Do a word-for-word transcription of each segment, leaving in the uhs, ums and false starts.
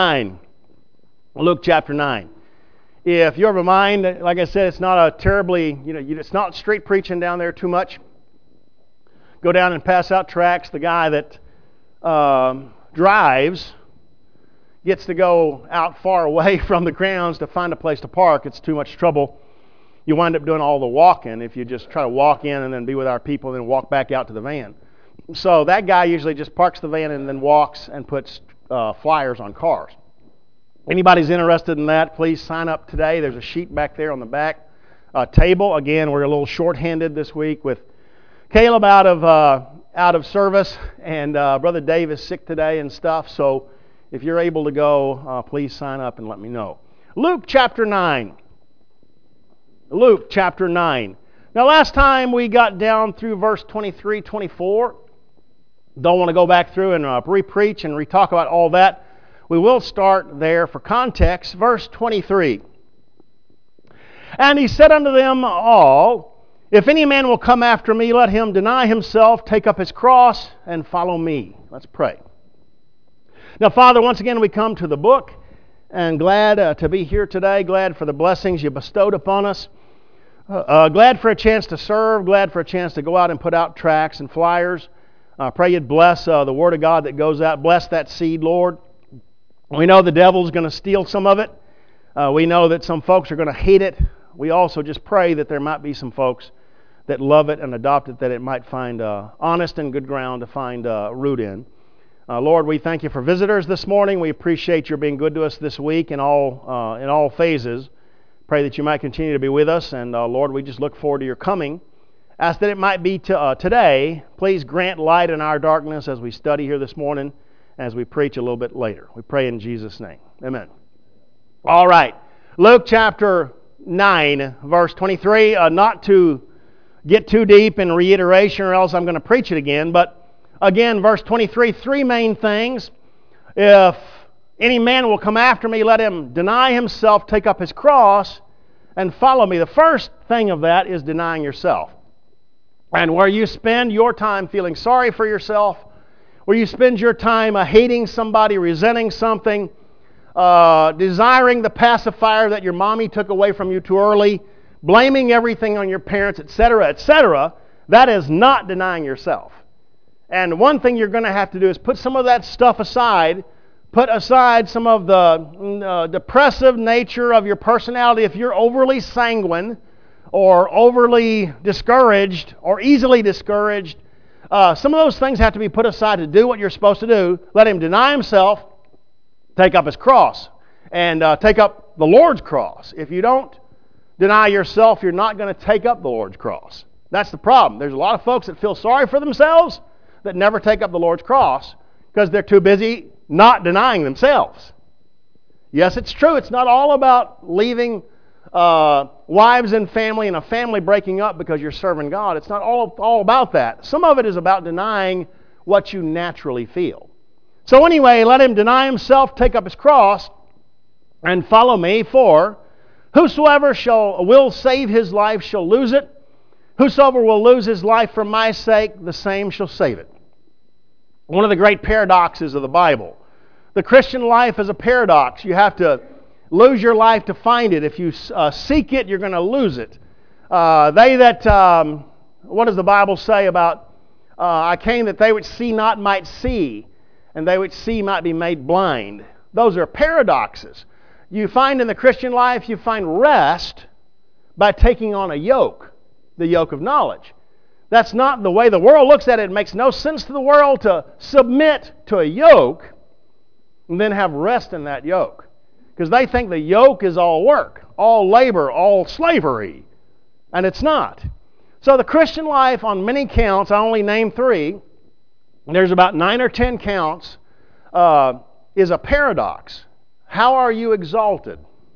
nine. Luke chapter nine. If you ever mind, like I said, it's not a terribly, you know, it's not street preaching down there too much. Go down and pass out tracts. The guy that um, drives gets to go out far away from the grounds to find a place to park. It's too much trouble. You wind up doing all the walking if you just try to walk in and then be with our people and then walk back out to the van. So that guy usually just parks the van and then walks and puts uh, flyers on cars. Anybody's interested in that, please sign up today. There's a sheet back there on the back uh, table. Again, we're a little short-handed this week with Caleb out of uh, out of service, and uh, Brother Dave is sick today and stuff. So if you're able to go, uh, please sign up and let me know. Luke chapter nine. Luke chapter nine. Now, last time we got down through verse twenty-three, twenty-four. Don't want to go back through and uh, re-preach and re-talk about all that. We will start there for context. Verse twenty-three. And he said unto them all, If any man will come after me, let him deny himself, take up his cross, and follow me. Let's pray. Now, Father, once again we come to the book, and glad uh, to be here today. Glad for the blessings you bestowed upon us. Uh, uh, glad for a chance to serve. Glad for a chance to go out and put out tracts and flyers. I uh, pray you'd bless uh, the Word of God that goes out. Bless that seed, Lord. We know the devil's going to steal some of it. Uh, we know that some folks are going to hate it. We also just pray that there might be some folks that love it and adopt it, that it might find uh, honest and good ground to find uh, root in. Uh, Lord, we thank you for visitors this morning. We appreciate your being good to us this week in all uh, in all phases. Pray that you might continue to be with us. And uh, Lord, we just look forward to your coming. Ask that it might be to, uh, today. Please grant light in our darkness as we study here this morning, as we preach a little bit later. We pray in Jesus' name. Amen. All right. Luke chapter nine, verse twenty-three. Uh, not to get too deep in reiteration or else I'm going to preach it again. But again, verse twenty-three, three main things. If any man will come after me, let him deny himself, take up his cross, and follow me. The first thing of that is denying yourself. And where you spend your time feeling sorry for yourself, where you spend your time uh, hating somebody, resenting something, uh, desiring the pacifier that your mommy took away from you too early, blaming everything on your parents, et cetera, et cetera, that is not denying yourself. And one thing you're going to have to do is put some of that stuff aside, put aside some of the uh, depressive nature of your personality. If you're overly sanguine or overly discouraged or easily discouraged, Uh, some of those things have to be put aside to do what you're supposed to do. Let him deny himself, take up his cross, and uh, take up the Lord's cross. If you don't deny yourself, you're not going to take up the Lord's cross. That's the problem. There's a lot of folks that feel sorry for themselves that never take up the Lord's cross because they're too busy not denying themselves. Yes, it's true. It's not all about leaving Uh, wives and family and a family breaking up because you're serving God. It's not all, all about that. Some of it is about denying what you naturally feel. So anyway, let him deny himself, take up his cross, and follow me. For whosoever shall will save his life shall lose it. Whosoever will lose his life for my sake, the same shall save it. One of the great paradoxes of the Bible. The Christian life is a paradox. You have to lose your life to find it. If you uh, seek it, you're going to lose it. Uh, they that, um, what does the Bible say about, uh, I came that they which see not might see, and they which see might be made blind. Those are paradoxes. You find in the Christian life, you find rest by taking on a yoke, the yoke of knowledge. That's not the way the world looks at it. It makes no sense to the world to submit to a yoke and then have rest in that yoke. Because they think the yoke is all work, all labor, all slavery. And it's not. So the Christian life, on many counts, I only name three, there's about nine or ten counts, uh, is a paradox. How are you exalted?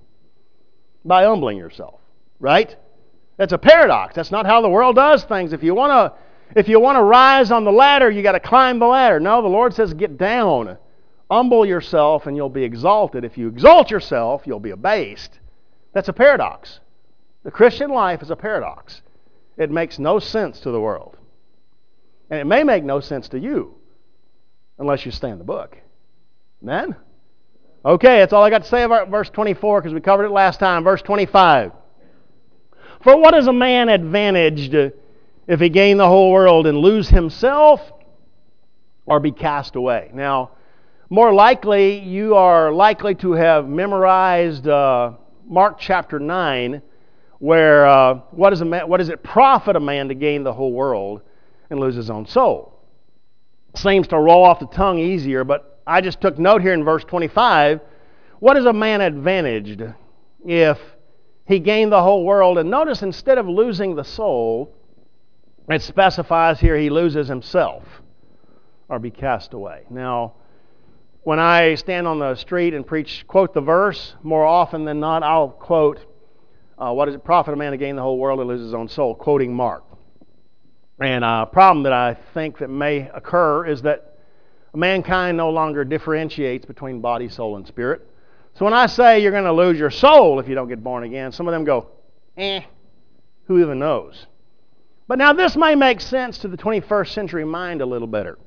By humbling yourself, right? That's a paradox. That's not how the world does things. If you want to, if you want to rise on the ladder, you got to climb the ladder. No, the Lord says get down. Humble yourself and you'll be exalted. If you exalt yourself, you'll be abased. That's a paradox. The Christian life is a paradox. It makes no sense to the world. And it may make no sense to you unless you stay in the book. Amen? Okay, that's all I got to say about verse twenty-four because we covered it last time. Verse twenty-five. For what is a man advantaged if he gain the whole world and lose himself or be cast away? Now, more likely, you are likely to have memorized uh, Mark chapter nine, where uh, what, is a man, what does it profit a man to gain the whole world and lose his own soul? Seems to roll off the tongue easier, but I just took note here in verse twenty-five. What is a man advantaged if he gained the whole world? And notice, instead of losing the soul, it specifies here he loses himself or be cast away. Now, when I stand on the street and preach, quote the verse, more often than not, I'll quote, uh, what does it profit a man to gain the whole world and lose his own soul? Quoting Mark. And a problem that I think that may occur is that mankind no longer differentiates between body, soul, and spirit. So when I say you're going to lose your soul if you don't get born again, some of them go, eh, who even knows? But now this may make sense to the twenty-first century mind a little better.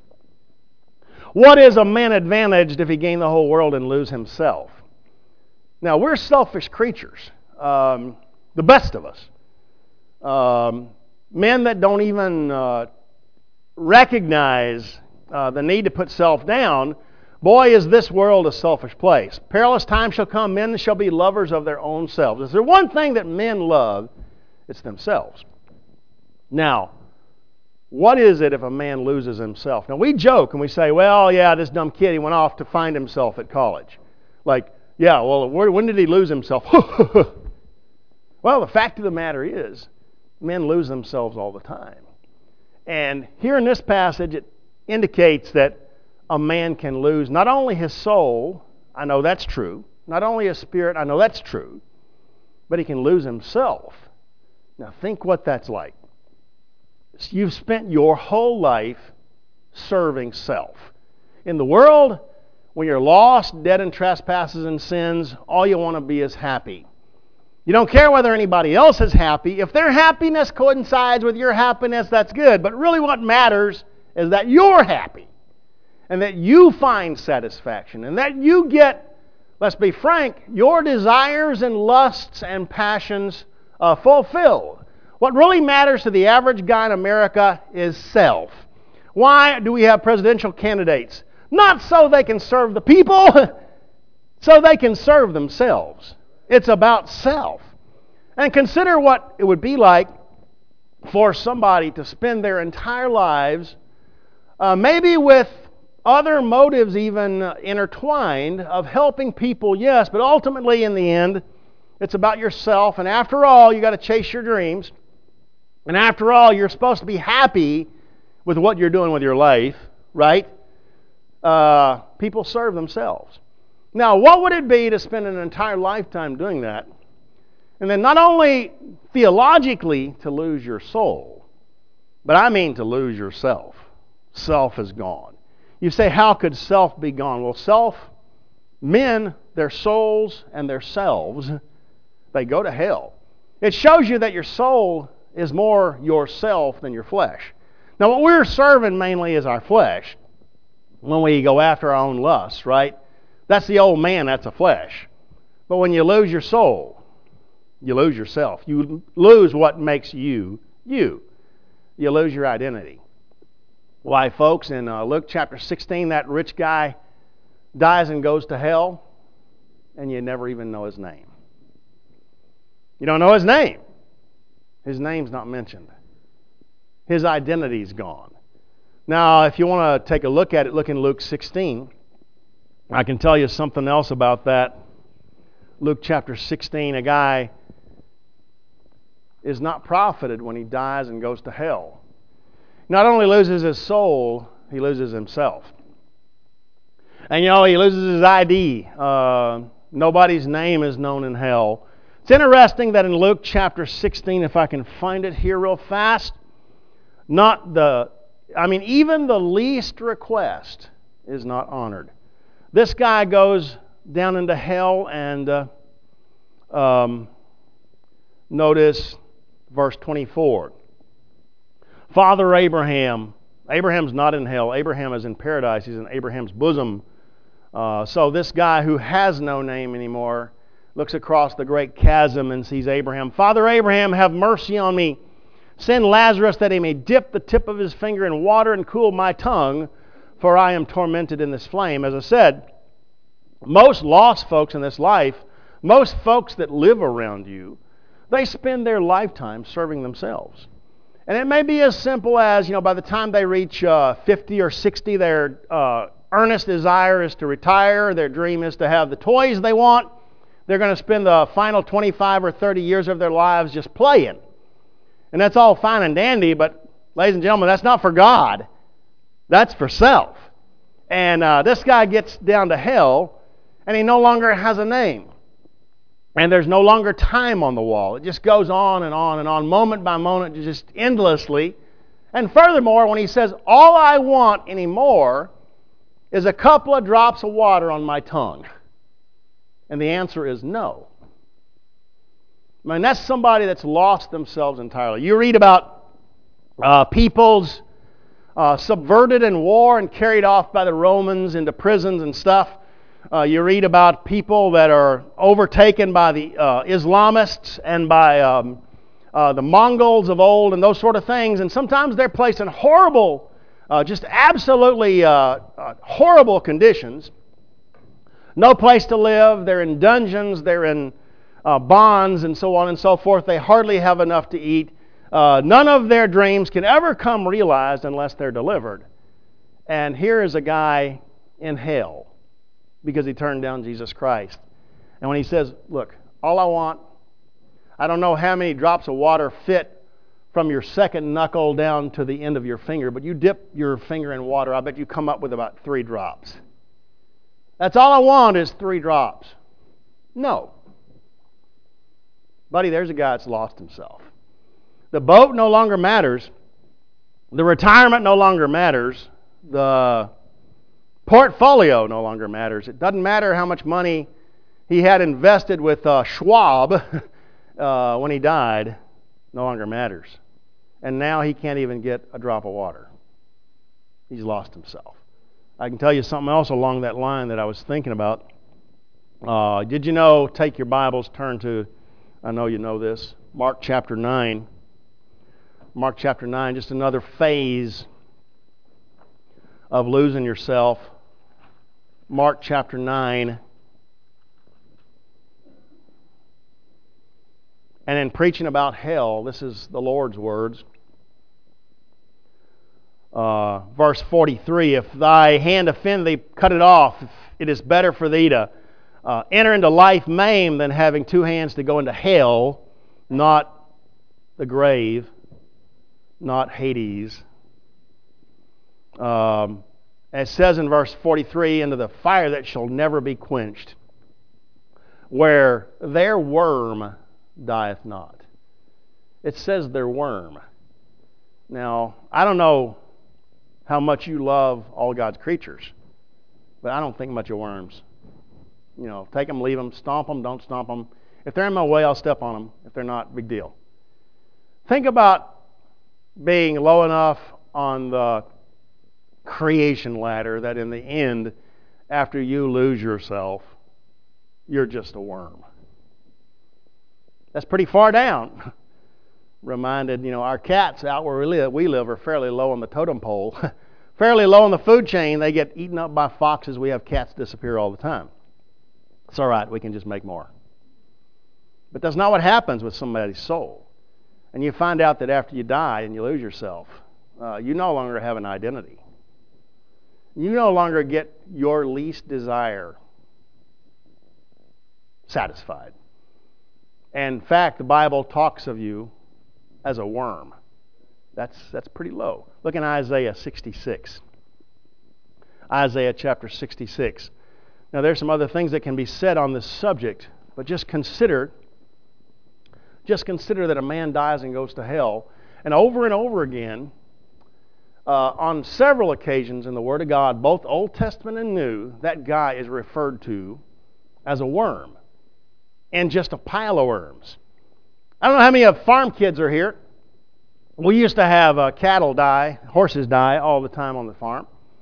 What is a man advantaged if he gain the whole world and lose himself? Now, we're selfish creatures, um, the best of us. Um, men that don't even uh, recognize uh, the need to put self down. Boy, is this world a selfish place. Perilous times shall come, men shall be lovers of their own selves. Is there one thing that men love? It's themselves. Now, what is it if a man loses himself? Now, we joke and we say, well, yeah, this dumb kid, he went off to find himself at college. Like, yeah, well, when did he lose himself? Well, the fact of the matter is, men lose themselves all the time. And here in this passage, it indicates that a man can lose not only his soul, I know that's true, not only his spirit, I know that's true, but he can lose himself. Now think what that's like. You've spent your whole life serving self. In the world, when you're lost, dead in trespasses and sins, all you want to be is happy. You don't care whether anybody else is happy. If their happiness coincides with your happiness, that's good. But really what matters is that you're happy. And that you find satisfaction. And that you get, let's be frank, your desires and lusts and passions uh, fulfilled. What really matters to the average guy in America is self. Why do we have presidential candidates? Not so they can serve the people, so they can serve themselves. It's about self. And consider what it would be like for somebody to spend their entire lives, uh, maybe with other motives even intertwined, of helping people, yes, but ultimately in the end, it's about yourself. And after all, you got to chase your dreams. And after all, you're supposed to be happy with what you're doing with your life, right? Uh, people serve themselves. Now, what would it be to spend an entire lifetime doing that? And then not only theologically to lose your soul, but I mean to lose yourself. Self is gone. You say, how could self be gone? Well, self, men, their souls and their selves, they go to hell. It shows you that your soul is more yourself than your flesh. Now, what we're serving mainly is our flesh when we go after our own lusts, right? That's the old man, that's a flesh. But when you lose your soul, you lose yourself. You lose what makes you, you. You lose your identity. Why, folks, in uh, Luke chapter sixteen, that rich guy dies and goes to hell, and you never even know his name. You don't know his name. His name's not mentioned. His identity's gone. Now, if you want to take a look at it, look in Luke sixteen. I can tell you something else about that. Luke chapter sixteen, a guy is not profited when he dies and goes to hell. Not only loses his soul, he loses himself. And you know, he loses his I D. Uh, nobody's name is known in hell. It's interesting that in Luke chapter sixteen, if I can find it here real fast, not the, I mean, even the least request is not honored. This guy goes down into hell, and uh, um, notice verse twenty-four. Father Abraham, Abraham's not in hell. Abraham is in paradise. He's in Abraham's bosom. Uh, so this guy who has no name anymore looks across the great chasm and sees Abraham. Father Abraham, have mercy on me. Send Lazarus that he may dip the tip of his finger in water and cool my tongue, for I am tormented in this flame. As I said, most lost folks in this life, most folks that live around you, they spend their lifetime serving themselves. And it may be as simple as, you know, by the time they reach uh, fifty or sixty, their uh, earnest desire is to retire. Their dream is to have the toys they want. They're going to spend the final twenty-five or thirty years of their lives just playing. And that's all fine and dandy, but ladies and gentlemen, that's not for God. That's for self. And uh, this guy gets down to hell, and he no longer has a name. And there's no longer time on the wall. It just goes on and on and on, moment by moment, just endlessly. And furthermore, when he says, all I want anymore is a couple of drops of water on my tongue. And the answer is no. I mean, that's somebody that's lost themselves entirely. You read about uh, peoples uh, subverted in war and carried off by the Romans into prisons and stuff. Uh, you read about people that are overtaken by the uh, Islamists and by um, uh, the Mongols of old and those sort of things. And sometimes they're placed in horrible, uh, just absolutely uh, uh, horrible conditions. No place to live. They're in dungeons. They're in uh, bonds and so on and so forth. They hardly have enough to eat. Uh, none of their dreams can ever come realized unless they're delivered. And here is a guy in hell because he turned down Jesus Christ. And when he says, look, all I want, I don't know how many drops of water fit from your second knuckle down to the end of your finger, but you dip your finger in water, I bet you come up with about three drops. That's all I want is three drops. No. Buddy, there's a guy that's lost himself. The boat no longer matters. The retirement no longer matters. The portfolio no longer matters. It doesn't matter how much money he had invested with uh, Schwab uh, when he died. No longer matters. And now he can't even get a drop of water. He's lost himself. I can tell you something else along that line that I was thinking about. Uh, did you know, take your Bibles, turn to, I know you know this, Mark chapter nine. Mark chapter nine, just another phase of losing yourself. Mark chapter nine. And in preaching about hell, this is the Lord's words. Uh, verse forty-three, if thy hand offend thee, cut it off. It is better for thee to uh, enter into life maimed than having two hands to go into hell, not the grave, not Hades. Um, it says in verse forty-three, into the fire that shall never be quenched, where their worm dieth not. It says their worm. Now, I don't know how much you love all God's creatures, but I don't think much of worms. You know, take them, leave them, stomp them, don't stomp them. If they're in my way, I'll step on them. If they're not, big deal. Think about being low enough on the creation ladder that in the end, after you lose yourself, you're just a worm. That's pretty far down. Reminded, you know, our cats out where we live, we live are fairly low on the totem pole. Fairly low on the food chain. They get eaten up by foxes. We have cats disappear all the time. It's all right. We can just make more. But that's not what happens with somebody's soul. And you find out that after you die and you lose yourself, uh, you no longer have an identity. You no longer get your least desire satisfied. And in fact, the Bible talks of you as a worm. That's that's pretty low. Look in Isaiah sixty-six. Isaiah chapter sixty-six. Now there's some other things that can be said on this subject, but just consider just consider that a man dies and goes to hell. And over and over again, uh, on several occasions in the Word of God, both Old Testament and New, that guy is referred to as a worm. And just a pile of worms. I don't know how many of farm kids are here. We used to have uh, cattle die, horses die all the time on the farm.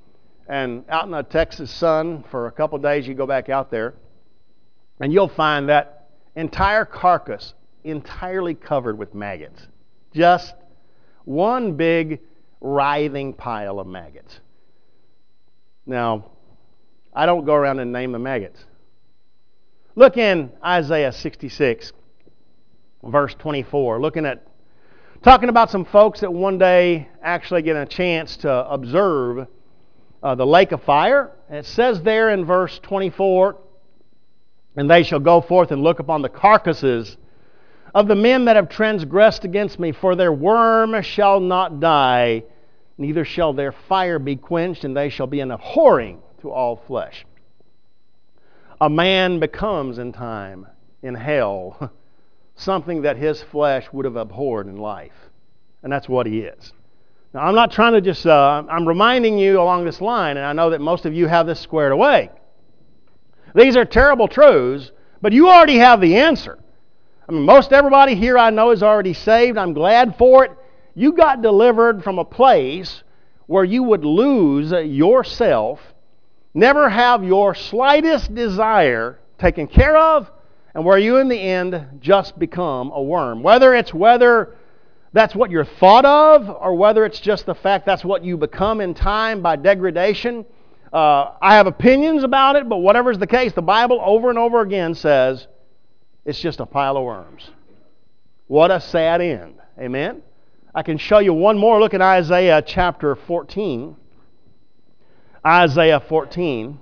and out in the Texas sun for a couple of days, you go back out there, and you'll find that entire carcass entirely covered with maggots. Just one big writhing pile of maggots. Now, I don't go around and name the maggots. Look in Isaiah sixty-six, verse twenty-four, looking at, talking about some folks that one day actually get a chance to observe uh, the lake of fire. And it says there in verse twenty-four, and they shall go forth and look upon the carcasses of the men that have transgressed against me, for their worm shall not die, neither shall their fire be quenched, and they shall be an abhorring to all flesh. A man becomes in time, in hell, something that his flesh would have abhorred in life. And that's what he is. Now, I'm not trying to just, uh, I'm reminding you along this line, and I know that most of you have this squared away. These are terrible truths, but you already have the answer. I mean, most everybody here I know is already saved. I'm glad for it. You got delivered from a place where you would lose yourself, never have your slightest desire taken care of, and where you in the end just become a worm. Whether it's whether that's what you're thought of, or whether it's just the fact that's what you become in time by degradation. Uh, I have opinions about it, but whatever's the case, the Bible over and over again says it's just a pile of worms. What a sad end. Amen? I can show you one more. Look at Isaiah chapter fourteen. Isaiah fourteen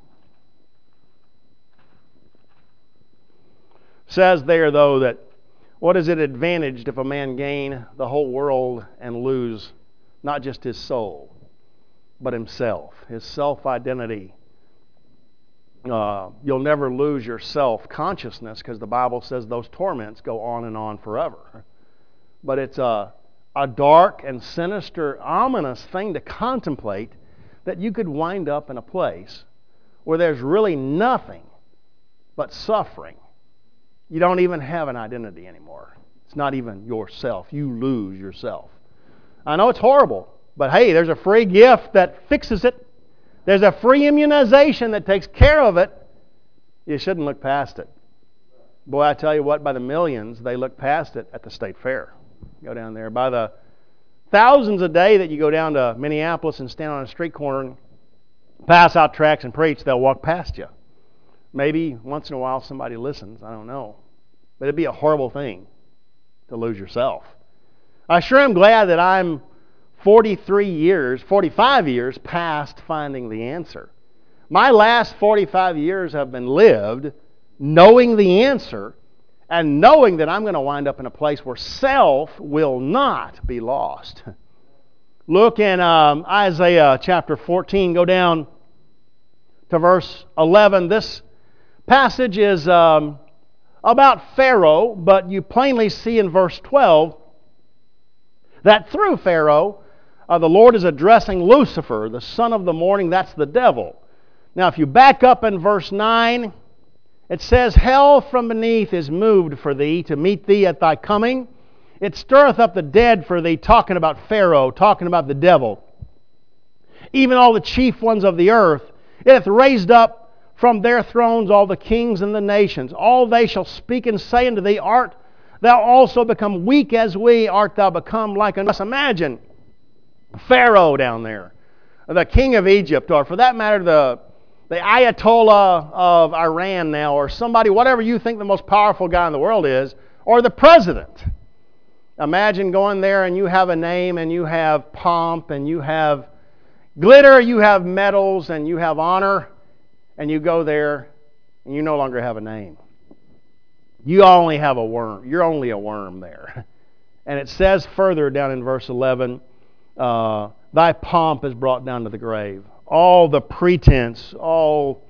says there, though, that what is it advantaged if a man gain the whole world and lose not just his soul, but himself, his self-identity. Uh, you'll never lose your self-consciousness, because the Bible says those torments go on and on forever. But it's a, a dark and sinister, ominous thing to contemplate, that you could wind up in a place where there's really nothing but suffering. You don't even have an identity anymore. It's not even yourself. You lose yourself. I know it's horrible, but hey, there's a free gift that fixes it. There's a free immunization that takes care of it. You shouldn't look past it. Boy, I tell you what, by the millions, they look past it at the state fair. Go down there. By the thousands a day that you go down to Minneapolis and stand on a street corner and pass out tracts and preach, they'll walk past you. Maybe once in a while somebody listens. I don't know. But it'd be a horrible thing to lose yourself. I sure am glad that I'm forty-three years, forty-five years past finding the answer. My last forty-five years have been lived knowing the answer and knowing that I'm going to wind up in a place where self will not be lost. Look in um, Isaiah chapter fourteen, go down to verse eleven. This passage is um, about Pharaoh, but you plainly see in verse twelve that through Pharaoh, Uh, the Lord is addressing Lucifer, the son of the morning. That's the devil. Now, if you back up in verse nine, it says, Hell from beneath is moved for thee to meet thee at thy coming. It stirreth up the dead for thee, talking about Pharaoh, talking about the devil. Even all the chief ones of the earth, it hath raised up from their thrones all the kings and the nations. All they shall speak and say unto thee, Art thou also become weak as we? Art thou become like unto us? Imagine Pharaoh down there, the king of Egypt, or for that matter, the, the Ayatollah of Iran now, or somebody, whatever you think the most powerful guy in the world is, or the president. Imagine going there and you have a name and you have pomp and you have glitter, you have medals and you have honor, and you go there and you no longer have a name. You only have a worm. You're only a worm there. And it says further down in verse eleven, Uh, thy pomp is brought down to the grave. All the pretense, all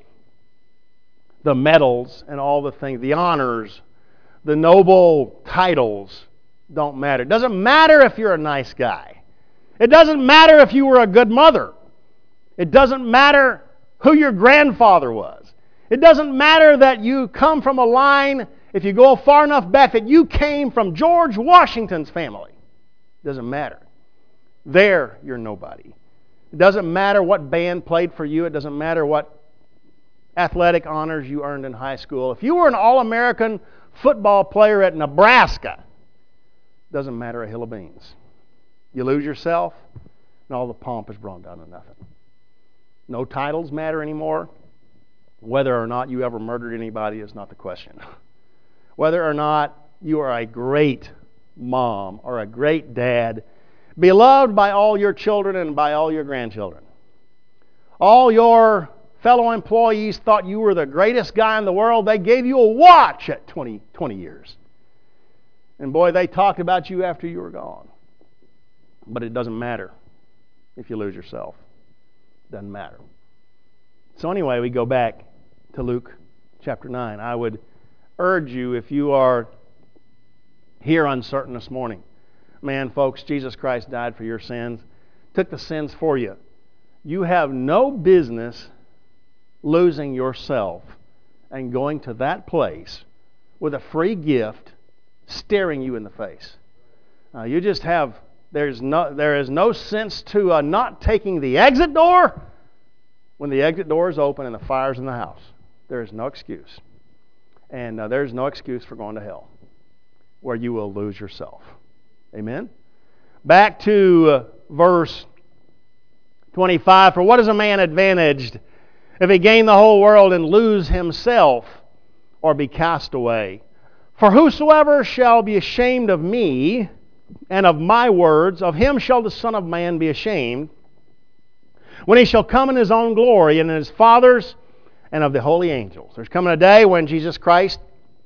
the medals and all the things, the honors, the noble titles don't matter. It doesn't matter if you're a nice guy. It doesn't matter if you were a good mother. It doesn't matter who your grandfather was. It doesn't matter that you come from a line, if you go far enough back, that you came from George Washington's family. It doesn't matter. There, you're nobody. It doesn't matter what band played for you. It doesn't matter what athletic honors you earned in high school. If you were an All-American football player at Nebraska, it doesn't matter a hill of beans. You lose yourself, and all the pomp is brought down to nothing. No titles matter anymore. Whether or not you ever murdered anybody is not the question. Whether or not you are a great mom or a great dad, beloved by all your children and by all your grandchildren. All your fellow employees thought you were the greatest guy in the world. They gave you a watch at twenty, twenty years. And boy, they talked about you after you were gone. But it doesn't matter if you lose yourself. It doesn't matter. So anyway, we go back to Luke chapter nine. I would urge you, if you are here uncertain this morning, man, folks, Jesus Christ died for your sins, took the sins for you. You have no business losing yourself and going to that place with a free gift staring you in the face. Uh, you just have, there's no, there is no sense to uh, not taking the exit door when the exit door is open and the fire's in the house. There is no excuse. And uh, there's no excuse for going to hell where you will lose yourself. Amen? Back to uh, verse twenty-five. For what is a man advantaged if he gain the whole world and lose himself or be cast away? For whosoever shall be ashamed of me and of my words, of him shall the Son of Man be ashamed, when he shall come in his own glory and in his Father's and of the holy angels. There's coming a day when Jesus Christ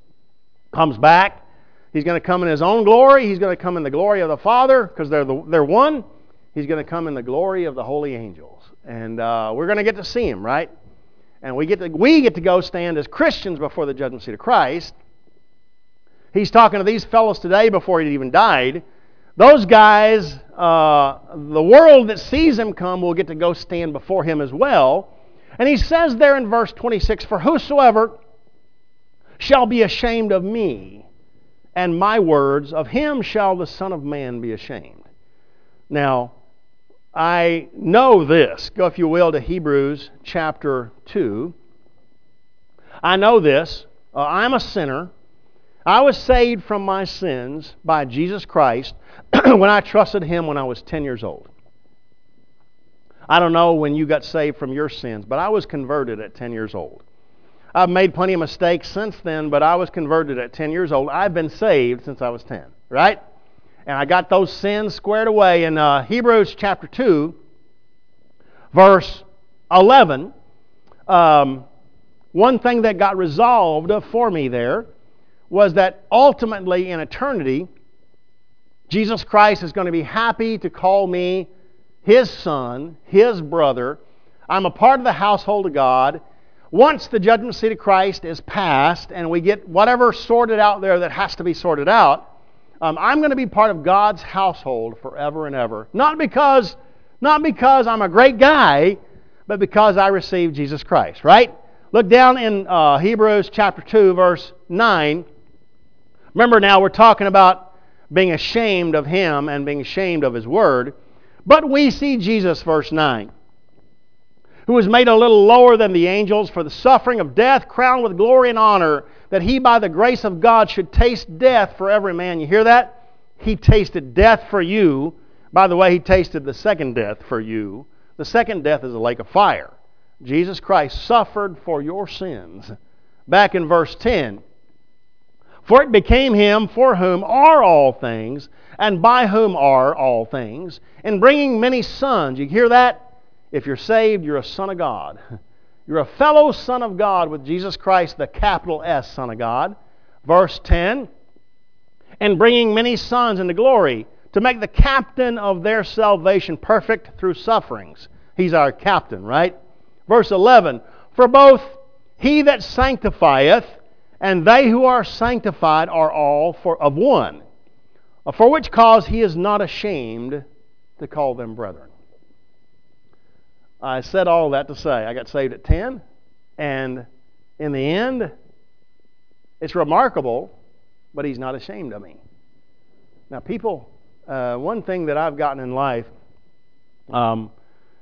comes back. He's going to come in his own glory. He's going to come in the glory of the Father, because they're the, they're one. He's going to come in the glory of the holy angels. And uh, we're going to get to see him, right? And we get to, we get to go stand as Christians before the judgment seat of Christ. He's talking to these fellows today before he even died. Those guys, uh, the world that sees him come will get to go stand before him as well. And he says there in verse twenty-six, for whosoever shall be ashamed of me and my words, of him shall the Son of Man be ashamed. Now, I know this. Go, if you will, to Hebrews chapter two. I know this. Uh, I'm a sinner. I was saved from my sins by Jesus Christ when I trusted Him when I was ten years old. I don't know when you got saved from your sins, but I was converted at ten years old. I've made plenty of mistakes since then, but I was converted at ten years old. I've been saved since I was ten, right? And I got those sins squared away. In uh, Hebrews chapter two, verse eleven, um, one thing that got resolved for me there was that ultimately in eternity, Jesus Christ is going to be happy to call me His son, His brother. I'm a part of the household of God. Once the judgment seat of Christ is passed and we get whatever sorted out there that has to be sorted out, um, I'm going to be part of God's household forever and ever. Not because, not because I'm a great guy, but because I received Jesus Christ, right? Look down in uh, Hebrews chapter two, verse nine. Remember now, we're talking about being ashamed of Him and being ashamed of His Word. But we see Jesus, verse nine, who was made a little lower than the angels for the suffering of death, crowned with glory and honor, that He by the grace of God should taste death for every man. You hear that? He tasted death for you. By the way, He tasted the second death for you. The second death is a lake of fire. Jesus Christ suffered for your sins. Back in verse ten, for it became Him for whom are all things, and by whom are all things, in bringing many sons. You hear that? If you're saved, you're a son of God. You're a fellow son of God with Jesus Christ, the capital S Son of God. Verse ten, and bringing many sons into glory, to make the captain of their salvation perfect through sufferings. He's our captain, right? Verse eleven, for both He that sanctifieth and they who are sanctified are all for of one, for which cause He is not ashamed to call them brethren. I said all that to say I got saved at ten, and in the end, it's remarkable, but He's not ashamed of me. Now, people, uh, one thing that I've gotten in life, um,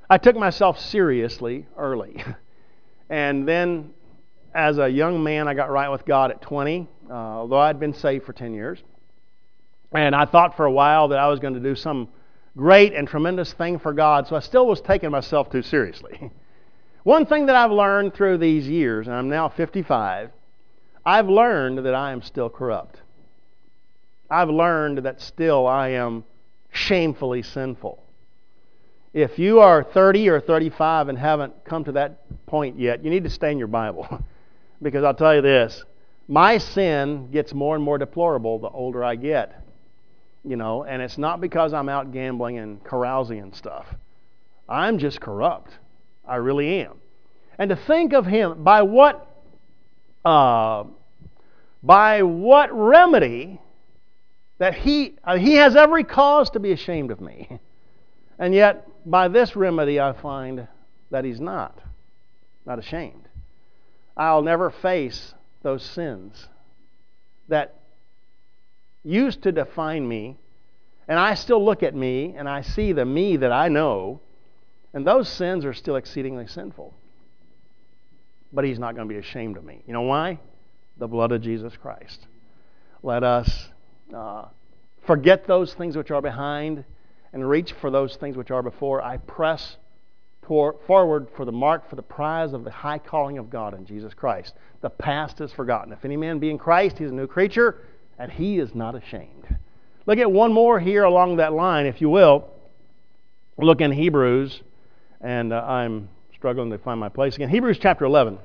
I took myself seriously early. And then as a young man, I got right with God at twenty, uh, although I'd been saved for ten years. And I thought for a while that I was going to do some great and tremendous thing for God, so I still was taking myself too seriously. One thing that I've learned through these years, and I'm now fifty-five, I've learned that I am still corrupt. I've learned that still I am shamefully sinful. If you are thirty or thirty-five and haven't come to that point yet, you need to stay in your Bible. Because I'll tell you this, my sin gets more and more deplorable the older I get. You know, and it's not because I'm out gambling and carousing and stuff. I'm just corrupt. I really am. And to think of Him, by what, uh, by what remedy that He uh, He has every cause to be ashamed of me, and yet by this remedy I find that He's not, not ashamed. I'll never face those sins that used to define me, and I still look at me and I see the me that I know, and those sins are still exceedingly sinful. But He's not going to be ashamed of me. You know why? The blood of Jesus Christ. Let us uh, forget those things which are behind and reach for those things which are before. I press toward, forward for the mark for the prize of the high calling of God in Jesus Christ. The past is forgotten. If any man be in Christ, he's a new creature, and he is not ashamed. Look at one more here along that line, if you will. Look in Hebrews, and uh, I'm struggling to find my place again. Hebrews chapter eleven.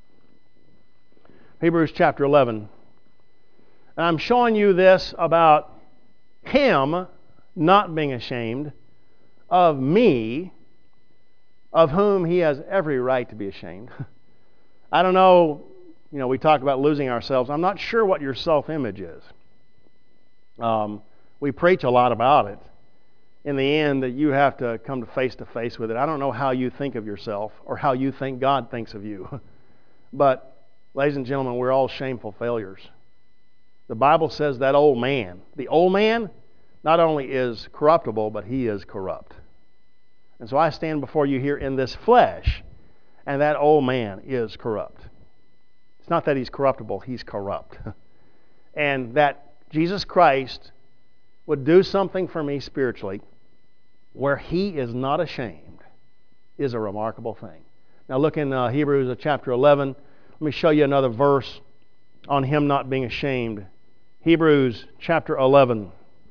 Hebrews chapter eleven. And I'm showing you this about Him not being ashamed of me, of whom He has every right to be ashamed. I don't know, you know, we talk about losing ourselves. I'm not sure what your self-image is. Um, we preach a lot about it. In the end, that you have to come to face to face with it. I don't know how you think of yourself or how you think God thinks of you. But, ladies and gentlemen, we're all shameful failures. The Bible says that old man, the old man, not only is corruptible, but he is corrupt. And so I stand before you here in this flesh, and that old man is corrupt. It's not that he's corruptible, he's corrupt. And that Jesus Christ would do something for me spiritually where He is not ashamed is a remarkable thing. Now look in uh, Hebrews chapter eleven. Let me show you another verse on Him not being ashamed. Hebrews chapter eleven.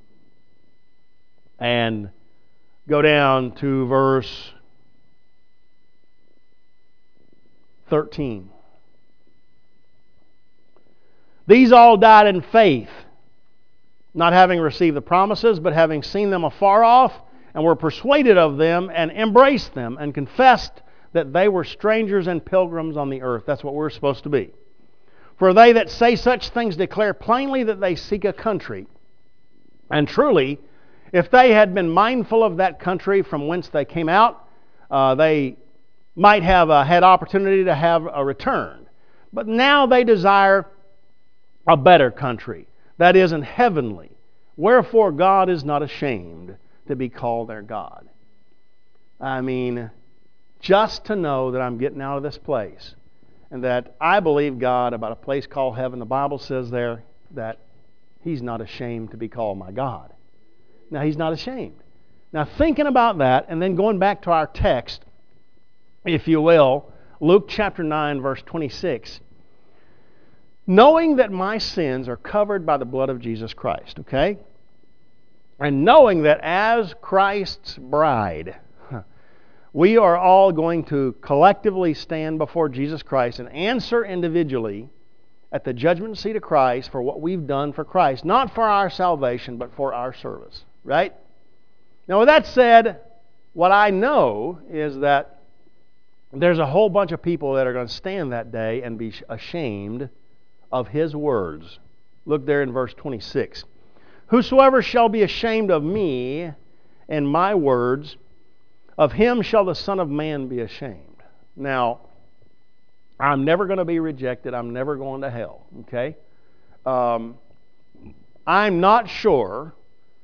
And go down to verse thirteen. These all died in faith, not having received the promises, but having seen them afar off, and were persuaded of them, and embraced them, and confessed that they were strangers and pilgrims on the earth. That's what we're supposed to be. For they that say such things declare plainly that they seek a country. And truly, if they had been mindful of that country from whence they came out, uh, they might have uh, had opportunity to have a return. But now they desire a better country, that is, an heavenly. Wherefore God is not ashamed to be called their God. I mean, just to know that I'm getting out of this place, and that I believe God about a place called heaven. The Bible says there that He's not ashamed to be called my God. Now, He's not ashamed. Now, thinking about that, and then going back to our text, if you will, Luke chapter nine, verse twenty-six. Knowing that my sins are covered by the blood of Jesus Christ, okay? And knowing that as Christ's bride, we are all going to collectively stand before Jesus Christ and answer individually at the judgment seat of Christ for what we've done for Christ. Not for our salvation, but for our service. Right? Now, with that said, what I know is that there's a whole bunch of people that are going to stand that day and be ashamed of His words. Look there in verse twenty-six. Whosoever shall be ashamed of me and my words, of him shall the Son of Man be ashamed. Now, I'm never going to be rejected. I'm never going to hell. Okay? Um, I'm not sure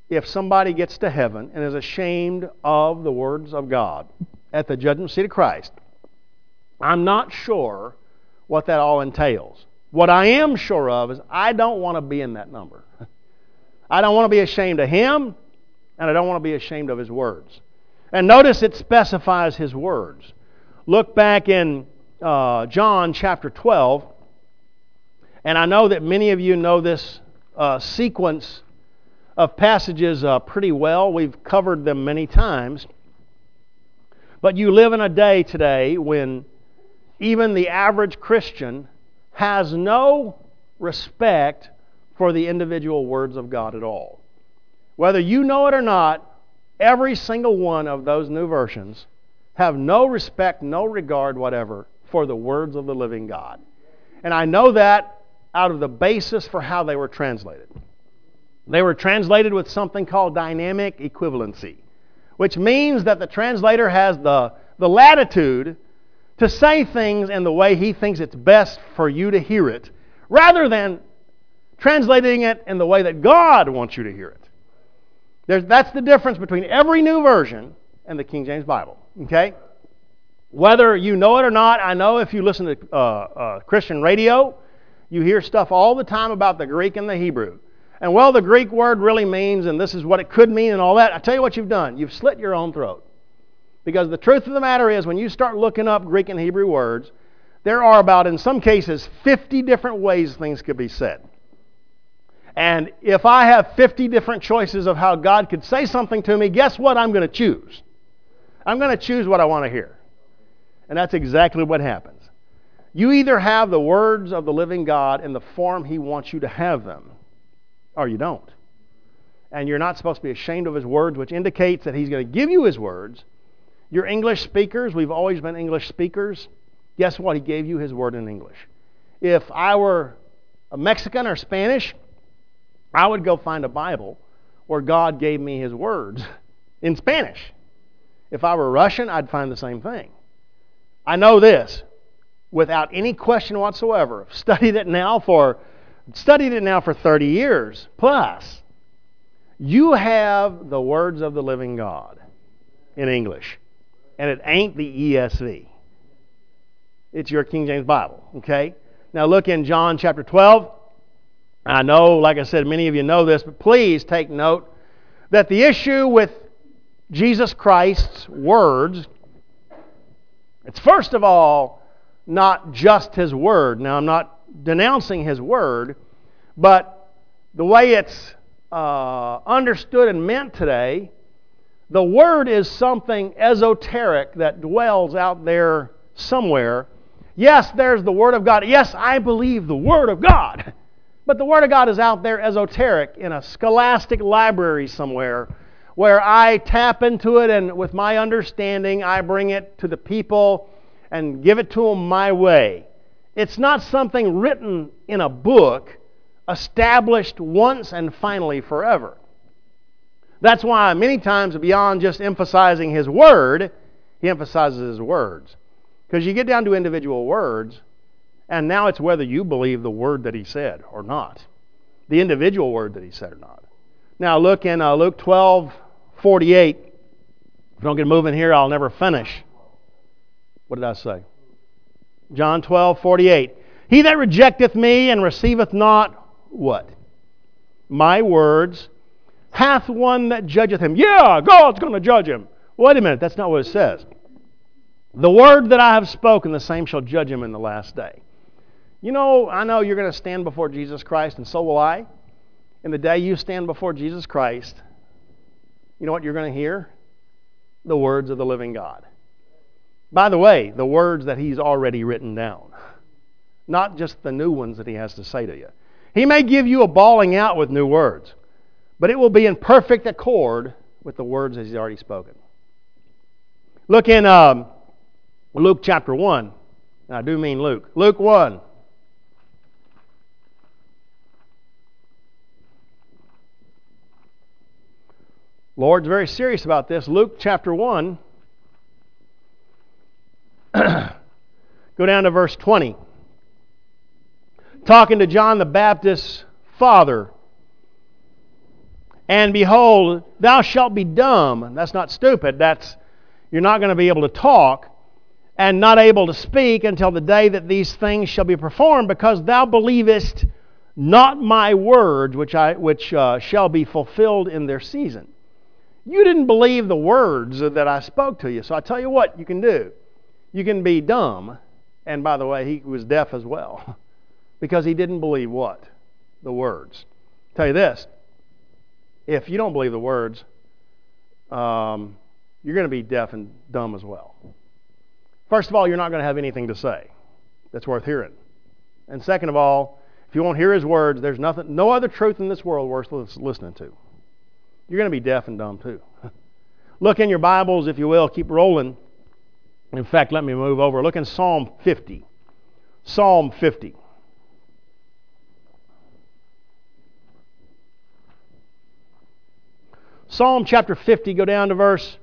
if somebody gets to heaven and is ashamed of the words of God at the judgment seat of Christ, I'm not sure what that all entails. What I am sure of is I don't want to be in that number. I don't want to be ashamed of Him, and I don't want to be ashamed of His words. And notice it specifies His words. Look back in uh, John chapter twelve, and I know that many of you know this uh, sequence of passages uh, pretty well. We've covered them many times. But you live in a day today when even the average Christian has no respect for the individual words of God at all. Whether you know it or not, every single one of those new versions have no respect, no regard whatever for the words of the living God. And I know that out of the basis for how they were translated. They were translated with something called dynamic equivalency, which means that the translator has the, the latitude to say things in the way he thinks it's best for you to hear it, rather than translating it in the way that God wants you to hear it. There's, that's the difference between every new version and the King James Bible. Okay? Whether you know it or not, I know if you listen to uh, uh, Christian radio, you hear stuff all the time about the Greek and the Hebrew. And well, the Greek word really means, and this is what it could mean and all that. I tell you what you've done. You've slit your own throat. Because the truth of the matter is, when you start looking up Greek and Hebrew words, there are about, in some cases, fifty different ways things could be said. And if I have fifty different choices of how God could say something to me, guess what I'm going to choose? I'm going to choose what I want to hear. And that's exactly what happens. You either have the words of the living God in the form He wants you to have them, or you don't. And you're not supposed to be ashamed of His words, which indicates that He's going to give you His words. You're English speakers. We've always been English speakers. Guess what? He gave you His word in English. If I were a Mexican or Spanish, I would go find a Bible where God gave me His words in Spanish. If I were Russian, I'd find the same thing. I know this without any question whatsoever. I've studied it now for studied it now for thirty years plus. You have the words of the living God in English, and it ain't the E S V. It's your King James Bible. Okay. Now look in John chapter twelve. I know, like I said, many of you know this, but please take note that the issue with Jesus Christ's words, it's first of all not just His word. Now, I'm not denouncing His word, but the way it's uh, understood and meant today, the word is something esoteric that dwells out there somewhere. Yes, there's the Word of God. Yes, I believe the Word of God. But the Word of God is out there esoteric in a scholastic library somewhere where I tap into it, and with my understanding, I bring it to the people and give it to them my way. It's not something written in a book, established once and finally forever. That's why many times, beyond just emphasizing His Word, He emphasizes His words. Because you get down to individual words, and now it's whether you believe the word that He said or not. The individual word that He said or not. Now look in uh, Luke twelve forty-eight. If I don't get moving here, I'll never finish. What did I say? John twelve forty-eight. He that rejecteth me and receiveth not what? My words, hath one that judgeth him. Yeah, God's going to judge him. Wait a minute, that's not what it says. The word that I have spoken, the same shall judge him in the last day. You know, I know you're going to stand before Jesus Christ, and so will I. In the day you stand before Jesus Christ, you know what you're going to hear? The words of the living God. By the way, the words that He's already written down. Not just the new ones that He has to say to you. He may give you a bawling out with new words, but it will be in perfect accord with the words that He's already spoken. Look in um, Luke chapter one. And I do mean Luke. Luke one. Lord's very serious about this. Luke chapter one. Go down to verse twenty. Talking to John the Baptist's father. And behold, thou shalt be dumb. That's not stupid. That's, you're not going to be able to talk and not able to speak until the day that these things shall be performed, because thou believest not my words, which I which uh, shall be fulfilled in their season. You didn't believe the words that I spoke to you. So I tell you what you can do. You can be dumb. And by the way, he was deaf as well. Because he didn't believe what? The words. I'll tell you this. If you don't believe the words, um, you're going to be deaf and dumb as well. First of all, you're not going to have anything to say that's worth hearing. And second of all, if you won't hear His words, there's nothing, no other truth in this world worth listening to. You're going to be deaf and dumb too. Look in your Bibles, if you will. Keep rolling. In fact, let me move over. Look in Psalm fifty. Psalm fifty. Psalm chapter fifty, go down to verse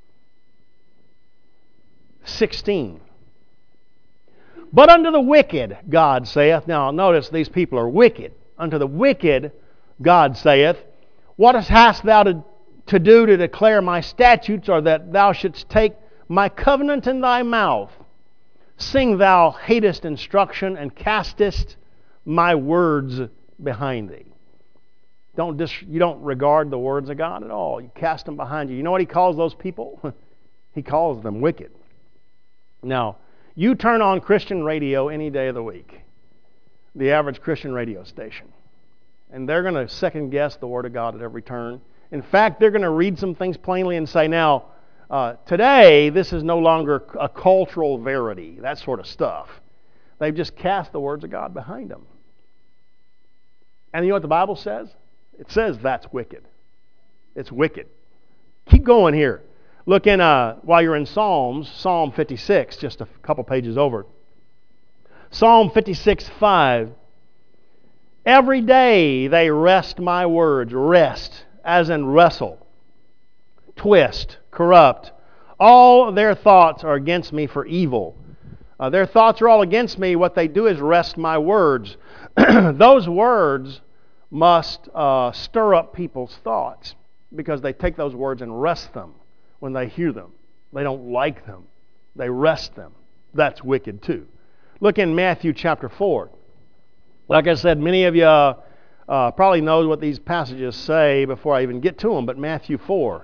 sixteen. But unto the wicked, God saith. Now notice these people are wicked. Unto the wicked, God saith, what hast thou to, to do to declare my statutes, or that thou shouldst take my covenant in thy mouth? Sing thou hatest instruction, and castest my words behind thee. Don't dis- you don't regard the words of God at all. You cast them behind you. You know what He calls those people? He calls them wicked. Now, you turn on Christian radio any day of the week, the average Christian radio station, and they're going to second guess the Word of God at every turn. In fact, they're going to read some things plainly and say, now, uh, today, this is no longer a cultural verity, that sort of stuff. They've just cast the words of God behind them. And you know what the Bible says? It says that's wicked. It's wicked. Keep going here. Look in, uh, while you're in Psalms, Psalm fifty-six, just a couple pages over. Psalm fifty-six, five. Every day they wrest my words. Wrest, as in wrestle. Twist, corrupt. All their thoughts are against me for evil. Uh, their thoughts are all against me. What they do is wrest my words. Those words must uh, stir up people's thoughts, because they take those words and wrest them when they hear them. They don't like them. They wrest them. That's wicked too. Look in Matthew chapter four. Like I said, many of you uh, uh, probably know what these passages say before I even get to them, but Matthew four.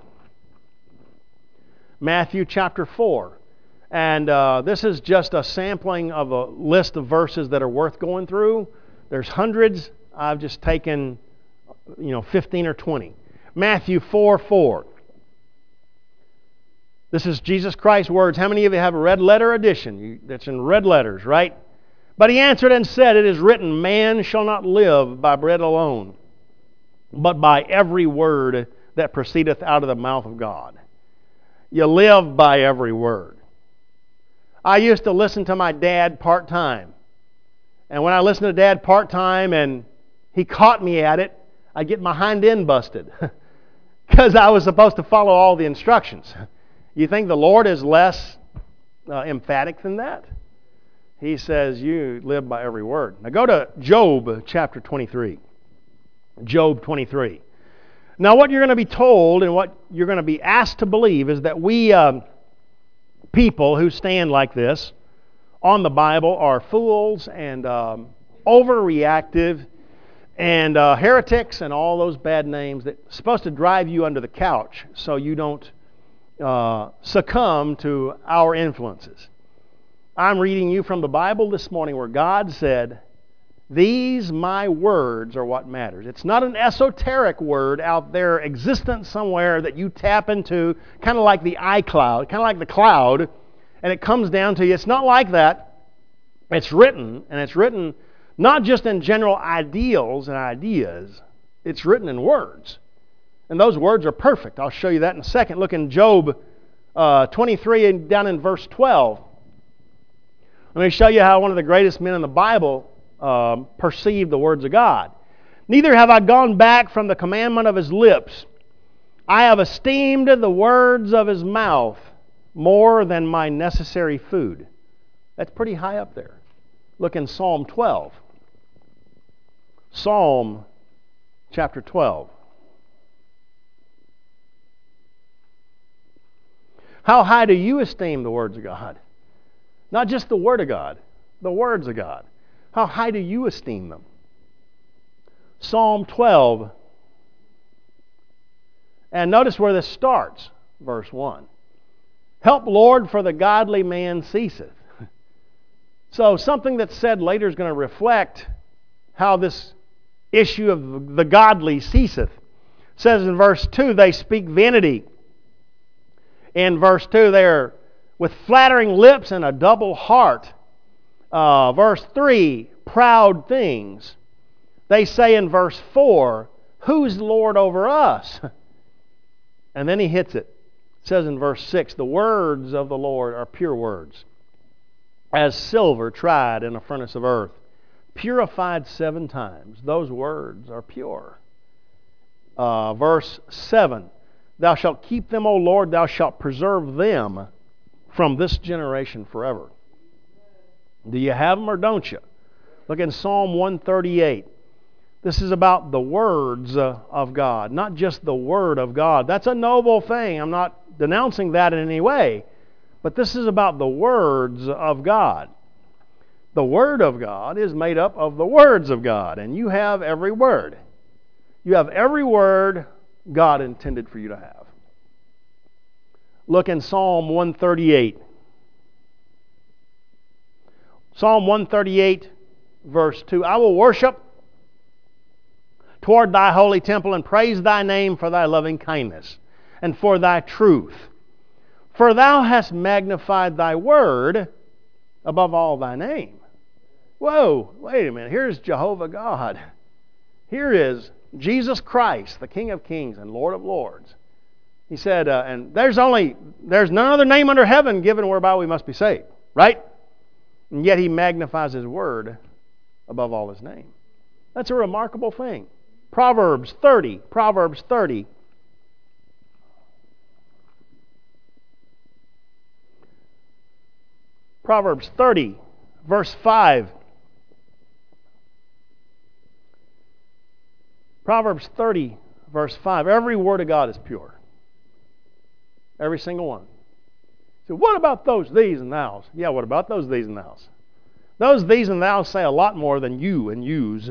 Matthew chapter four. And uh, this is just a sampling of a list of verses that are worth going through. There's hundreds. I've just taken, you know, fifteen or twenty. Matthew four, four. This is Jesus Christ's words. How many of you have a red letter edition? That's in red letters, right? But He answered and said, it is written, man shall not live by bread alone, but by every word that proceedeth out of the mouth of God. You live by every word. I used to listen to my dad part-time. And when I listened to Dad part-time and he caught me at it, I'd get my hind end busted. Because I was supposed to follow all the instructions. You think the Lord is less uh, emphatic than that? He says you live by every word. Now go to Job chapter twenty-three. Job twenty-three. Now what you're going to be told and what you're going to be asked to believe is that we um, people who stand like this on the Bible are fools and um, overreactive and uh, heretics and all those bad names that are supposed to drive you under the couch so you don't uh, succumb to our influences. I'm reading you from the Bible this morning where God said, these my words are what matters. It's not an esoteric word out there existent somewhere that you tap into, kind of like the iCloud, kind of like the cloud, and it comes down to you. It's not like that. It's written, and it's written not just in general ideals and ideas. It's written in words. And those words are perfect. I'll show you that in a second. Look in Job uh, twenty-three and down in verse twelve. Let me show you how one of the greatest men in the Bible um, perceived the words of God. Neither have I gone back from the commandment of His lips. I have esteemed the words of His mouth more than my necessary food. That's pretty high up there. Look in Psalm twelve. Psalm chapter twelve. How high do you esteem the words of God? Not just the Word of God, the words of God. How high do you esteem them? Psalm twelve. And notice where this starts, verse one. Help, Lord, for the godly man ceaseth. So something that's said later is going to reflect how this issue of the godly ceaseth. It says in verse two, they speak vanity. In verse two, they're with flattering lips and a double heart. Uh, verse three, proud things. They say in verse four, who's Lord over us? And then he hits it. It says in verse six, the words of the Lord are pure words, as silver tried in a furnace of earth, purified seven times. Those words are pure. Uh, verse seven, thou shalt keep them, O Lord, thou shalt preserve them from this generation forever. Do you have them or don't you? Look in Psalm one thirty-eight. This is about the words uh, of God, not just the Word of God. That's a noble thing. I'm not denouncing that in any way. But this is about the words of God. The Word of God is made up of the words of God, and you have every word. You have every word God intended for you to have. Look in Psalm one thirty-eight. Psalm one thirty-eight, verse two. I will worship toward thy holy temple and praise thy name for thy loving kindness and for thy truth. For thou hast magnified thy word above all thy name. Whoa, wait a minute. Here's Jehovah God. Here is Jesus Christ, the King of kings and Lord of lords. He said, uh, and there's only, there's none other name under heaven given whereby we must be saved. Right? And yet he magnifies his word above all his name. That's a remarkable thing. Proverbs thirty. Proverbs thirty. Proverbs thirty, verse five. Proverbs thirty, verse five. Every word of God is pure. Every single one. So what about those these and thous? Yeah, what about those these and thous? Those these and thous say a lot more than you and yous.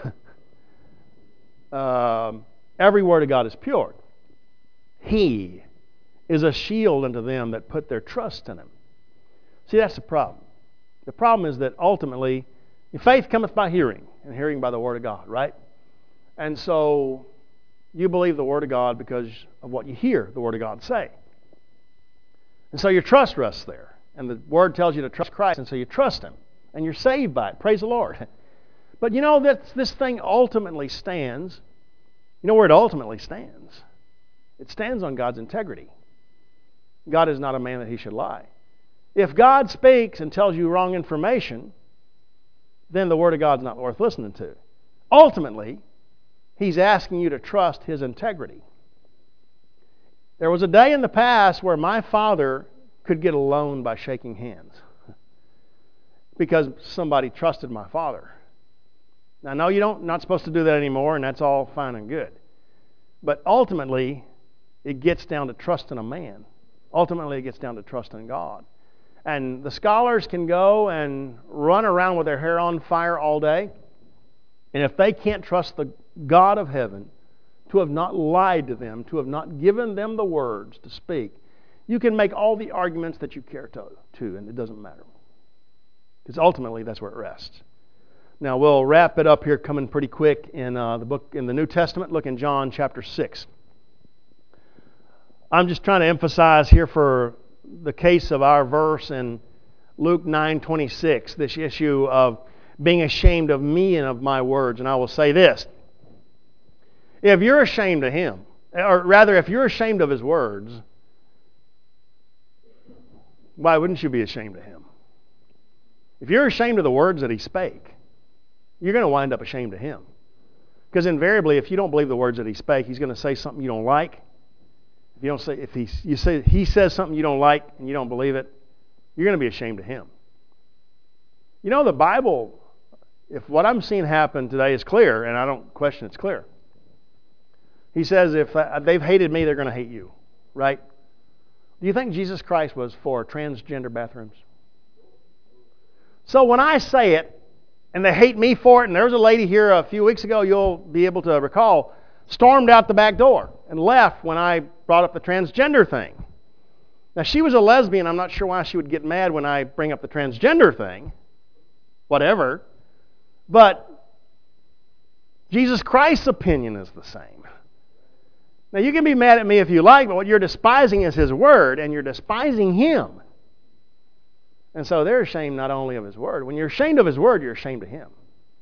um, every word of God is pure. He is a shield unto them that put their trust in Him. See, that's the problem. The problem is that ultimately, faith cometh by hearing, and hearing by the Word of God, right? And so, you believe the Word of God because of what you hear the Word of God say. And so your trust rests there. And the Word tells you to trust Christ, and so you trust Him. And you're saved by it. Praise the Lord. But you know that this thing ultimately stands. You know where it ultimately stands? It stands on God's integrity. God is not a man that He should lie. If God speaks and tells you wrong information, then the Word of God's not worth listening to. Ultimately, He's asking you to trust His integrity. There was a day in the past where my father could get a loan by shaking hands because somebody trusted my father. Now, I know you don't not supposed to do that anymore, and that's all fine and good. But ultimately, it gets down to trusting a man. Ultimately, it gets down to trusting God. And the scholars can go and run around with their hair on fire all day. And if they can't trust the God of heaven to have not lied to them, to have not given them the words to speak, you can make all the arguments that you care to, to and it doesn't matter. Because ultimately, that's where it rests. Now, we'll wrap it up here coming pretty quick in uh, the book, in the New Testament. Look in John chapter six. I'm just trying to emphasize here for the case of our verse in Luke nine twenty-six, this issue of being ashamed of me and of my words. And I will say this. If you're ashamed of Him, or rather if you're ashamed of His words, why wouldn't you be ashamed of Him? If you're ashamed of the words that He spake, you're going to wind up ashamed of Him. Because invariably, if you don't believe the words that He spake, He's going to say something you don't like. If you don't say, if he, you say He says something you don't like and you don't believe it, you're going to be ashamed of Him. You know, the Bible, if what I'm seeing happen today is clear, and I don't question it's clear, He says if they've hated me, they're going to hate you, right? Do you think Jesus Christ was for transgender bathrooms? So when I say it, and they hate me for it, and there was a lady here a few weeks ago, you'll be able to recall, stormed out the back door and left when I brought up the transgender thing. Now, she was a lesbian. I'm not sure why she would get mad when I bring up the transgender thing. Whatever. But Jesus Christ's opinion is the same. Now, you can be mad at me if you like, but what you're despising is His Word, and you're despising Him. And so they're ashamed not only of His Word. When you're ashamed of His Word, you're ashamed of Him.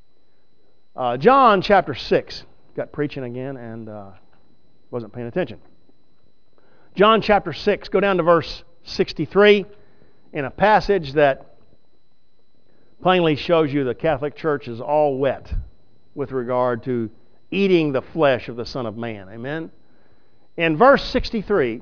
Uh, John chapter six. Got preaching again and uh, wasn't paying attention. John chapter six. Go down to verse sixty-three in a passage that plainly shows you the Catholic Church is all wet with regard to eating the flesh of the Son of Man. Amen? In verse sixty-three,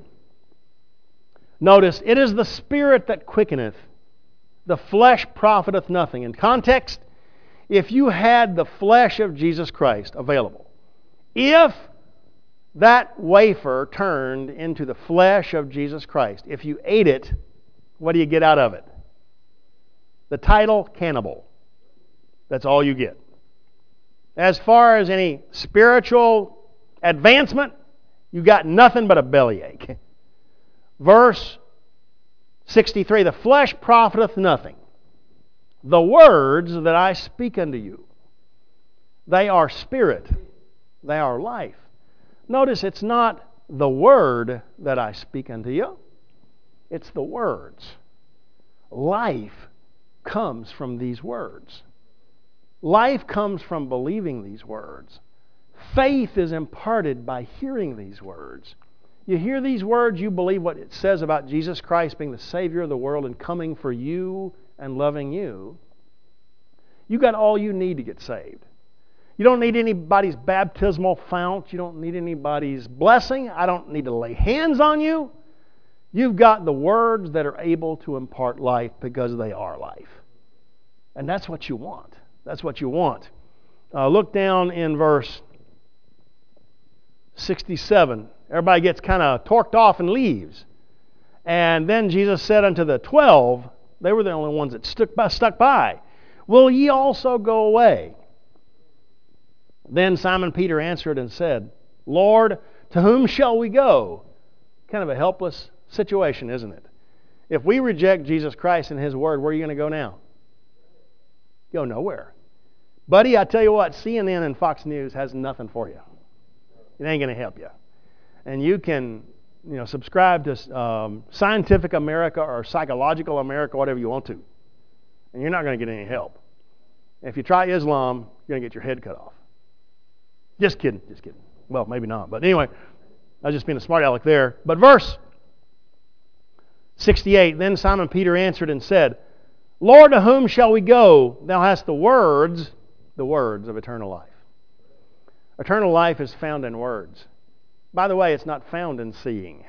notice, it is the Spirit that quickeneth, the flesh profiteth nothing. In context, if you had the flesh of Jesus Christ available, if that wafer turned into the flesh of Jesus Christ, if you ate it, what do you get out of it? The title cannibal. That's all you get. As far as any spiritual advancement, you got nothing but a bellyache. Verse sixty-three, the flesh profiteth nothing. The words that I speak unto you, they are spirit, they are life. Notice it's not the word that I speak unto you, it's the words. Life comes from these words. Life comes from believing these words. Faith is imparted by hearing these words. You hear these words, you believe what it says about Jesus Christ being the Savior of the world and coming for you and loving you. You got all you need to get saved. You don't need anybody's baptismal fount. You don't need anybody's blessing. I don't need to lay hands on you. You've got the words that are able to impart life because they are life. And that's what you want. That's what you want. Uh, look down in verse sixty-seven. Everybody gets kind of torqued off and leaves. And then Jesus said unto the twelve, they were the only ones that stuck by, stuck by, will ye also go away? Then Simon Peter answered and said, Lord, to whom shall we go? Kind of a helpless situation, isn't it? If we reject Jesus Christ and His Word, where are you going to go now? Go nowhere. Buddy, I tell you what, C N N and Fox News has nothing for you. It ain't going to help you. And you can, you know, subscribe to um, Scientific America or Psychological America, whatever you want to. And you're not going to get any help. If you try Islam, you're going to get your head cut off. Just kidding, just kidding. Well, maybe not. But anyway, I was just being a smart aleck there. But verse sixty-eight, then Simon Peter answered and said, Lord, to whom shall we go? Thou hast the words, the words of eternal life. Eternal life is found in words. By the way, it's not found in seeing.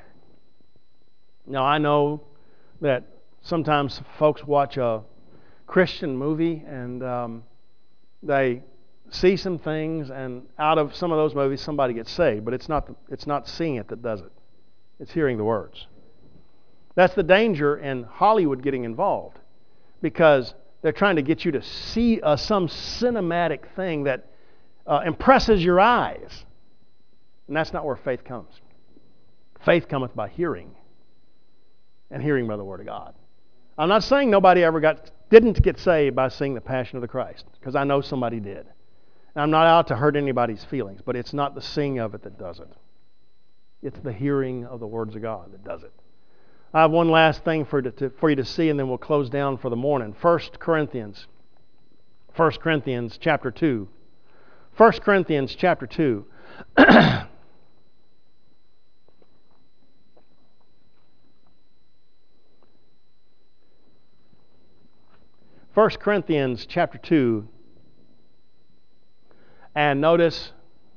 Now, I know that sometimes folks watch a Christian movie and um, they see some things, and out of some of those movies, somebody gets saved. But it's not the, it's not seeing it that does it. It's hearing the words. That's the danger in Hollywood getting involved, because they're trying to get you to see uh, some cinematic thing that uh, impresses your eyes. And that's not where faith comes. Faith cometh by hearing, and hearing by the Word of God. I'm not saying nobody ever got didn't get saved by seeing the Passion of the Christ, because I know somebody did. And I'm not out to hurt anybody's feelings, but it's not the seeing of it that does it. It's the hearing of the words of God that does it. I have one last thing for, to, for you to see, and then we'll close down for the morning. First Corinthians. First Corinthians chapter two. First Corinthians chapter two. First Corinthians chapter two. And notice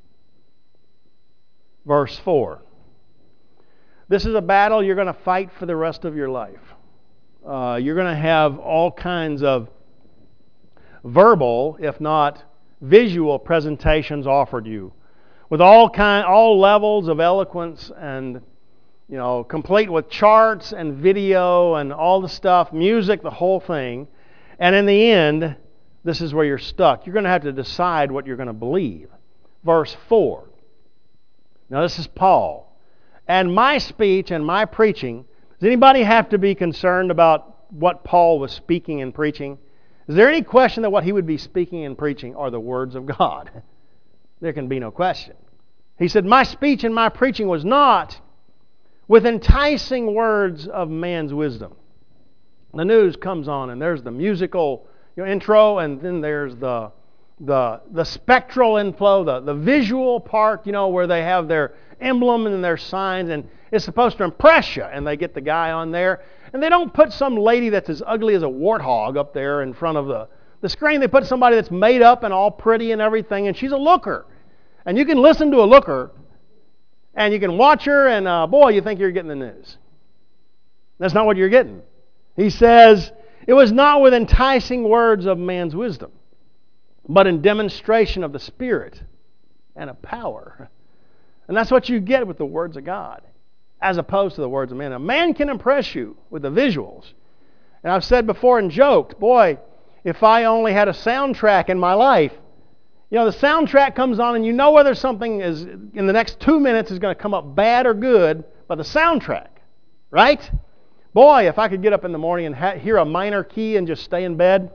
verse four. This is a battle you're going to fight for the rest of your life. Uh, you're going to have all kinds of verbal, if not visual, presentations offered you, with all kind, all levels of eloquence and you know, complete with charts and video and all the stuff, music, the whole thing. And in the end, this is where you're stuck. You're going to have to decide what you're going to believe. Verse four. Now this is Paul. And my speech and my preaching, does anybody have to be concerned about what Paul was speaking and preaching? Is there any question that what he would be speaking and preaching are the words of God? There can be no question. He said, my speech and my preaching was not with enticing words of man's wisdom. The news comes on and there's the musical you know, intro, and then there's the the the spectral inflow, the, the visual part, you know, where they have their emblem and their signs, and it's supposed to impress you, and they get the guy on there. And they don't put some lady that's as ugly as a warthog up there in front of the, the screen. They put somebody that's made up and all pretty and everything, and she's a looker. And you can listen to a looker, and you can watch her, and uh, boy, you think you're getting the news. That's not what you're getting. He says, it was not with enticing words of man's wisdom, but in demonstration of the Spirit and of power. And that's what you get with the words of God, as opposed to the words of man. A man can impress you with the visuals. And I've said before and joked, boy, if I only had a soundtrack in my life, you know, the soundtrack comes on and you know whether something is, in the next two minutes, is going to come up bad or good by the soundtrack, right? Boy, if I could get up in the morning and ha- hear a minor key and just stay in bed,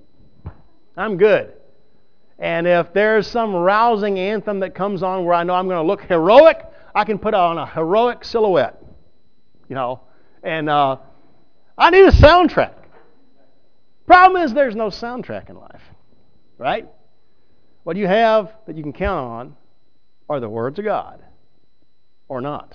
I'm good. And if there's some rousing anthem that comes on where I know I'm going to look heroic, I can put on a heroic silhouette, you know. And uh, I need a soundtrack. Problem is there's no soundtrack in life, right? What you have that you can count on are the words of God, or not.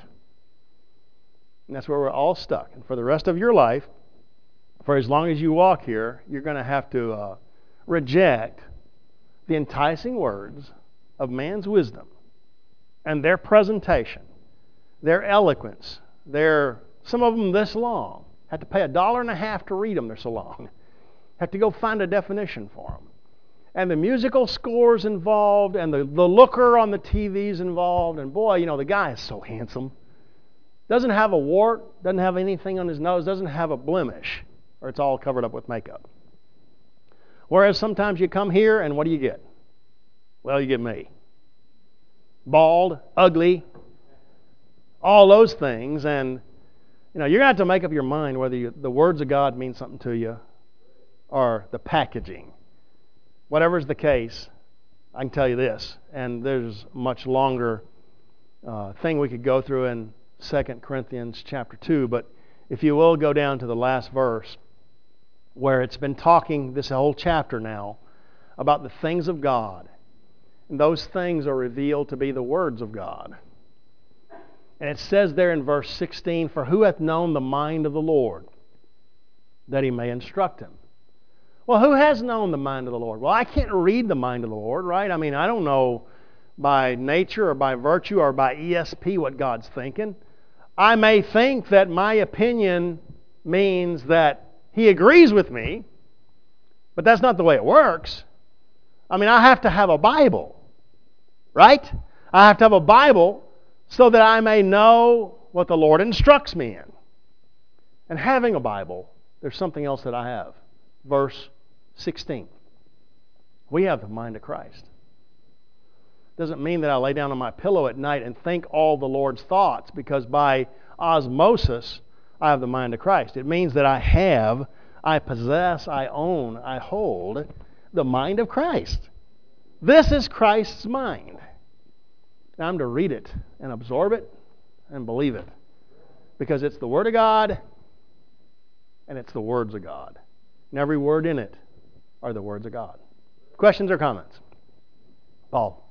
And that's where we're all stuck. And for the rest of your life, for as long as you walk here, you're going to have to uh, reject the enticing words of man's wisdom and their presentation, their eloquence, their, some of them this long. Have to pay a dollar and a half to read them, they're so long. Have to go find a definition for them. And the musical scores involved, and the, the looker on the T V's involved, and boy, you know, the guy is so handsome. Doesn't have a wart, doesn't have anything on his nose, doesn't have a blemish, or it's all covered up with makeup. Whereas sometimes you come here, and what do you get? Well, you get me. Bald, ugly, all those things, and you know, you're going to have to make up your mind whether you, the words of God mean something to you or the packaging. Whatever's the case, I can tell you this, and there's a much longer uh, thing we could go through in Second Corinthians chapter two, but if you will go down to the last verse where it's been talking this whole chapter now about the things of God, and those things are revealed to be the words of God. And it says there in verse sixteen, for who hath known the mind of the Lord, that he may instruct him? Well, who has known the mind of the Lord? Well, I can't read the mind of the Lord, right? I mean, I don't know by nature or by virtue or by E S P what God's thinking. I may think that my opinion means that He agrees with me, but that's not the way it works. I mean, I have to have a Bible, right? I have to have a Bible so that I may know what the Lord instructs me in. And having a Bible, there's something else that I have. Verse sixteen. We have the mind of Christ. Doesn't mean that I lay down on my pillow at night and think all the Lord's thoughts, because by osmosis I have the mind of Christ. It means that I have, I possess, I own, I hold the mind of Christ. This is Christ's mind. Now I'm to read it and absorb it and believe it, because it's the Word of God and it's the words of God. And every word in it are the words of God. Questions or comments? Paul?